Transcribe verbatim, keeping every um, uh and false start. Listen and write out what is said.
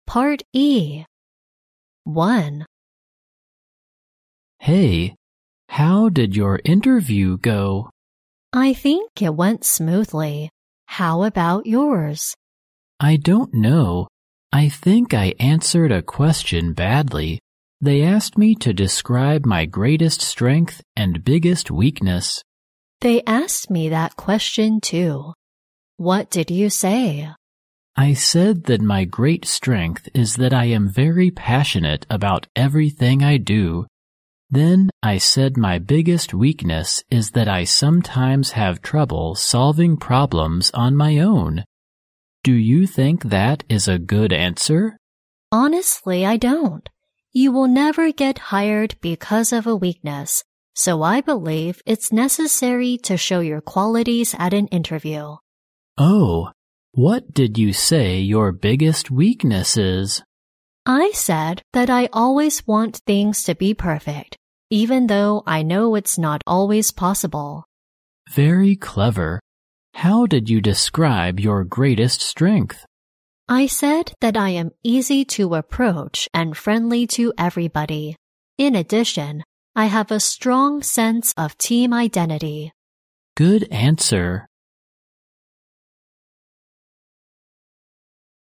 Part E. one. Hey, how did your interview go? I think it went smoothly. How about yours? I don't know. I think I answered a question badly. They asked me to describe my greatest strength and biggest weakness. They asked me that question too. What did you say? I said that my great strength is that I am very passionate about everything I do. Then I said my biggest weakness is that I sometimes have trouble solving problems on my own. Do you think that is a good answer? Honestly, I don't. You will never get hired because of a weakness, so I believe it's necessary to show your qualities at an interview. Oh, what did you say your biggest weakness is? I said that I always want things to be perfect, even though I know it's not always possible. Very clever. How did you describe your greatest strength? I said that I am easy to approach and friendly to everybody. In addition, I have a strong sense of team identity. Good answer.